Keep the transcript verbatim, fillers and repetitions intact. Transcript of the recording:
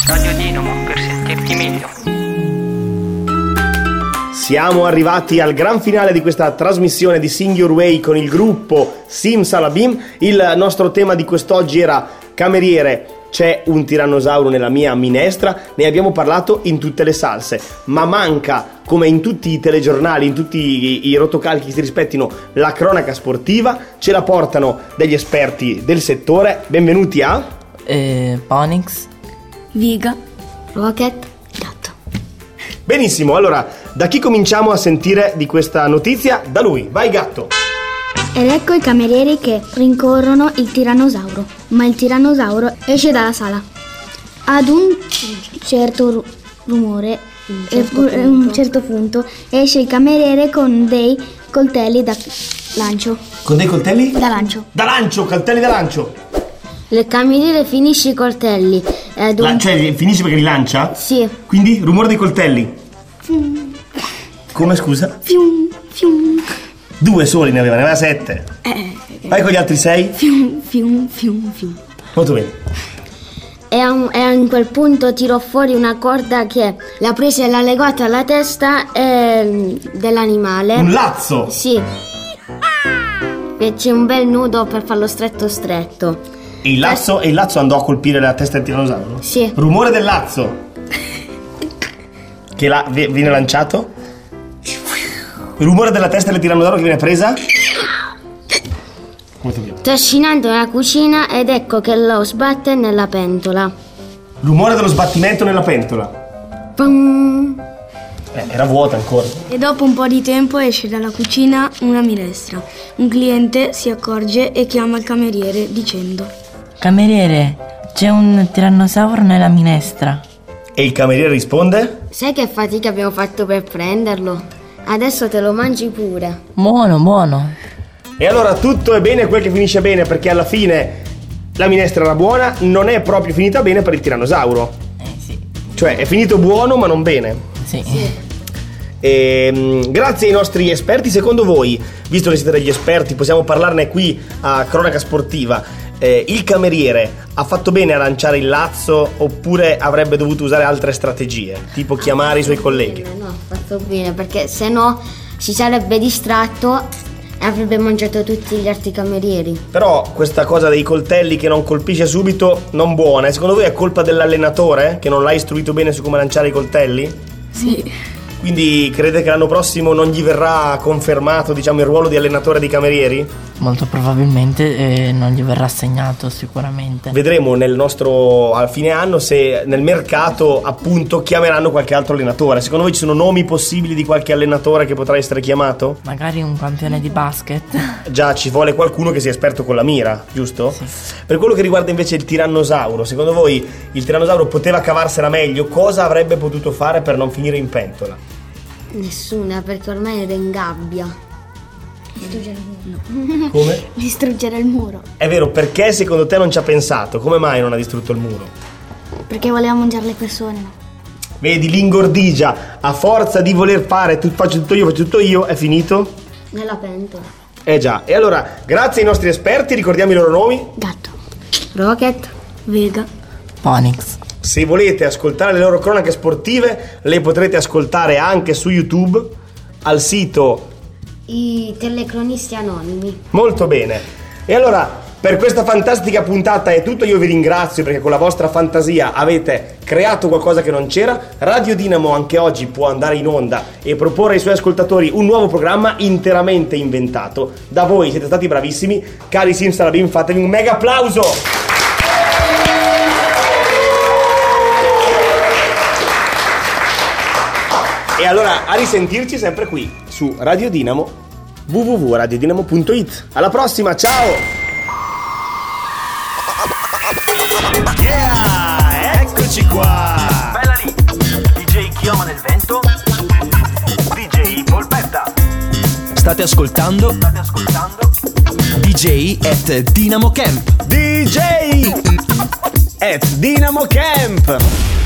Radio Dinamo per sentirti meglio. Siamo arrivati al gran finale di questa trasmissione di Sing Your Way con il gruppo Simsalabim. Il nostro tema di quest'oggi era cameriere, c'è un tirannosauro nella mia minestra. Ne abbiamo parlato in tutte le salse, ma manca, come in tutti i telegiornali, in tutti i, i rotocalchi che si rispettino, la cronaca sportiva. Ce la portano degli esperti del settore. Benvenuti a eh, Ponix, Viga, Rocket, Gatto. Benissimo, allora da chi cominciamo a sentire di questa notizia? Da lui, vai Gatto. Ed ecco i camerieri che rincorrono il tirannosauro, ma il tirannosauro esce dalla sala. Ad un certo ru- rumore, un certo, e, un certo punto, esce il cameriere con dei coltelli da lancio. Con dei coltelli? Da lancio. Da lancio, coltelli da lancio. Il cameriere finisce i coltelli. Ed un... La, cioè finisce perché li lancia? Sì. Quindi rumore dei coltelli. Fium. Come scusa? Fium, fium. Due soli ne aveva, ne aveva sette. Eh, Vai con gli altri sei. Fium, fium, fium, fium. Molto bene. E a, un, e a in quel punto tirò fuori una corda che l'ha presa e l'ha legata alla testa eh, dell'animale. Un lazzo? Sì. Fece un bel nudo per farlo stretto stretto. E il lazzo, e il lazzo andò a colpire la testa del tirannosauro? Sì. Rumore del lazzo. Che la, viene lanciato. Il rumore della testa del tirannosauro che viene presa. Molto bene. Trascinando nella cucina ed ecco che lo sbatte nella pentola. Rumore dello sbattimento nella pentola. Pum. Eh, era vuota ancora. E dopo un po' di tempo esce dalla cucina una minestra. Un cliente si accorge e chiama il cameriere dicendo: cameriere, c'è un tirannosauro nella minestra. E il cameriere risponde: Sai che fatica abbiamo fatto per prenderlo? Adesso te lo mangi pure. Buono, buono. E allora tutto è bene quel che finisce bene, perché alla fine la minestra era buona, non è proprio finita bene per il tirannosauro. Eh sì. Cioè è finito buono ma non bene. Sì. Sì. E, grazie ai nostri esperti, secondo voi, visto che siete degli esperti, possiamo parlarne qui a Cronaca Sportiva, eh, il cameriere ha fatto bene a lanciare il lazzo oppure avrebbe dovuto usare altre strategie, tipo chiamare i suoi colleghi? No, ha fatto bene, perché se no si sarebbe distratto e avrebbe mangiato tutti gli altri camerieri. Però questa cosa dei coltelli che non colpisce subito, non buona. E secondo voi è colpa dell'allenatore che non l'ha istruito bene su come lanciare i coltelli? Sì. Quindi crede che l'anno prossimo non gli verrà confermato, diciamo, il ruolo di allenatore dei camerieri? Molto probabilmente eh, non gli verrà assegnato sicuramente. Vedremo nel nostro a fine anno se nel mercato appunto chiameranno qualche altro allenatore. Secondo voi ci sono nomi possibili di qualche allenatore che potrà essere chiamato? Magari un campione di basket. Già, ci vuole qualcuno che sia esperto con la mira, giusto? Sì. Per quello che riguarda invece il tirannosauro, secondo voi il tirannosauro poteva cavarsela meglio? Cosa avrebbe potuto fare per non finire in pentola? Nessuna, perché ormai era in gabbia. Distruggere il muro. Come? Distruggere il muro. È vero, perché secondo te non ci ha pensato? Come mai non ha distrutto il muro? Perché voleva mangiare le persone, no? Vedi, l'ingordigia, a forza di voler fare tu, faccio tutto io, faccio tutto io, è finito? Nella pentola. Eh già, e allora, grazie ai nostri esperti, ricordiamo i loro nomi. Gatto, Rocket, Vega, Ponix. Se volete ascoltare le loro cronache sportive, le potrete ascoltare anche su YouTube, al sito i telecronisti anonimi. Molto bene. E allora, per questa fantastica puntata è tutto. Io vi ringrazio perché con la vostra fantasia avete creato qualcosa che non c'era. Radio Dinamo anche oggi può andare in onda e proporre ai suoi ascoltatori un nuovo programma interamente inventato da voi. Siete stati bravissimi. Cari Simsalabim, fatevi un mega applauso. E allora a risentirci sempre qui su Radio Dinamo, w w w punto radio dinamo punto i t. Alla prossima, ciao! Yeah, eccoci qua! Bella lì! D J Chioma nel vento, D J Polpetta. State ascoltando? State ascoltando? D J at Dinamo Camp. D J at Dinamo Camp.